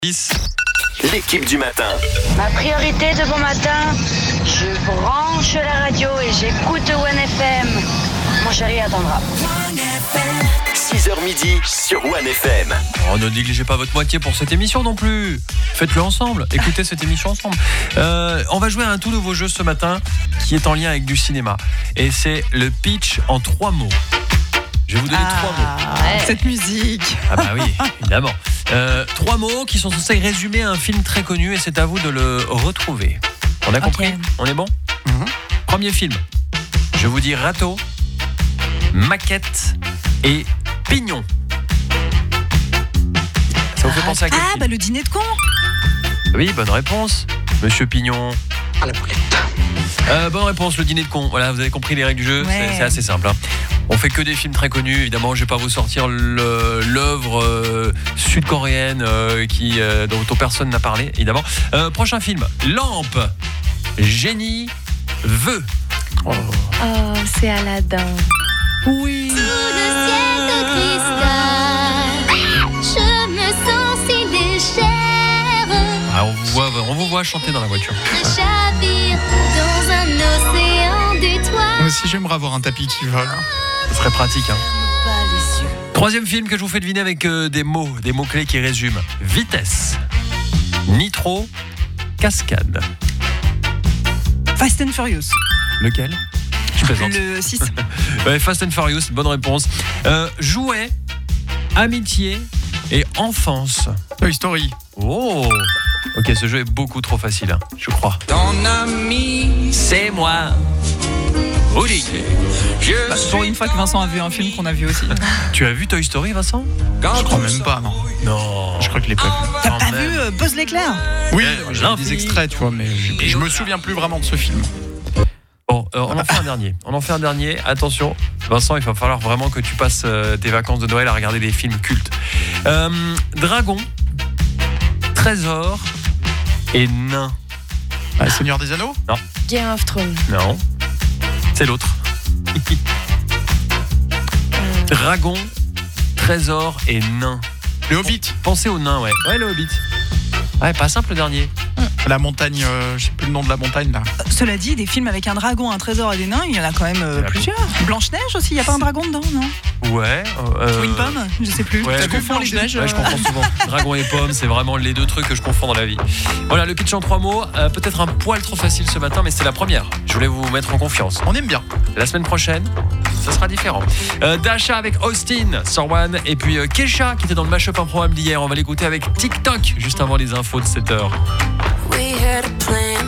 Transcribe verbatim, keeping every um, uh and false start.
dix. L'équipe du matin. Ma priorité de bon matin, je branche la radio et j'écoute One F M. Mon chéri attendra. six heures midi sur One F M. Oh, ne négligez pas votre moitié pour cette émission non plus. Faites-le ensemble. Écoutez cette émission ensemble. Euh, on va jouer à un tout nouveau jeu ce matin qui est en lien avec du cinéma. Et c'est le pitch en trois mots. Je vais vous donner ah, trois mots. Ouais. Cette musique. Ah bah oui, évidemment. Euh, trois mots qui sont censés résumer un film très connu et c'est à vous de le retrouver. On a compris ? Okay. On est bon ? mm-hmm. Premier film. Je vous dis râteau, maquette et pignon. Ça vous fait penser à quel Ah, film ? bah le dîner de con. Oui, bonne réponse. Monsieur Pignon. À la poulette. Euh, bonne réponse, le dîner de con. Voilà, vous avez compris les règles du jeu, ouais. c'est, c'est assez simple. Hein. On fait que des films très connus. Évidemment, je vais pas vous sortir le, l'œuvre euh, sud-coréenne euh, qui, euh, dont personne n'a parlé, évidemment. Euh, prochain film, Lampe, Génie, Vœux. Oh, oh c'est Aladdin. Oui. Sous le ciel de cristal, je me sens si légère. Ah, on, vous voit, on vous voit chanter dans la voiture. Je chavire dans un océan d'étoiles. Moi aussi, j'aimerais avoir un tapis qui vole. Ce serait pratique. Hein. Troisième film que je vous fais deviner avec euh, des mots, des mots-clés qui résument. Vitesse, Nitro, Cascade. Fast and Furious. Lequel ? Je plaisante. Le six. Ouais, Fast and Furious, bonne réponse. Euh, jouet, amitié et enfance. Toy Story. Oh, ok, ce jeu est beaucoup trop facile, hein, je crois. Ton ami, c'est moi. Woody. Bah, pour une fois que Vincent a vu un film qu'on a vu aussi. Tu as vu Toy Story, Vincent ? Je crois même pas, non. Non. Je crois que je l'ai pas vu. T'as Quand pas même. vu euh, Buzz l'éclair ? Oui, Euh, j'ai vu des extraits, tu vois, mais je, je me souviens plus vraiment de ce film. Bon, euh, on en fait un dernier. On en fait un dernier. Attention, Vincent, il va falloir vraiment que tu passes euh, tes vacances de Noël à regarder des films cultes. Euh, Dragon, Trésor et Nain. Ah, Seigneur des Anneaux ? Game of Thrones. Non, c'est l'autre. Dragon, Trésor et Nain. Le Hobbit. Pensez au nain, ouais. Ouais, le Hobbit. Ouais, pas simple le dernier. La montagne, euh, je sais plus le nom de la montagne là. Euh, Cela dit, des films avec un dragon, un trésor et des nains, il y en a quand même euh, Il y en a plusieurs. Blanche-Neige aussi, il n'y a pas un dragon dedans, non ? Ouais. Euh, Ou une pomme ? Je sais plus. Ouais, je vu confonds les deux. Blanche-Neige, Ouais, je confonds souvent. Dragon et pomme, c'est vraiment les deux trucs que je confonds dans la vie. Voilà, le pitch en trois mots. Euh, peut-être un poil trop facile ce matin, mais c'est la première. Je voulais vous mettre en confiance. On aime bien. La semaine prochaine, ça sera différent. Euh, Dasha avec Austin sur One. Et puis euh, Kesha qui était dans le mashup improbable d'hier. On va l'écouter avec TikTok juste avant les infos de sept heures. We had a plan.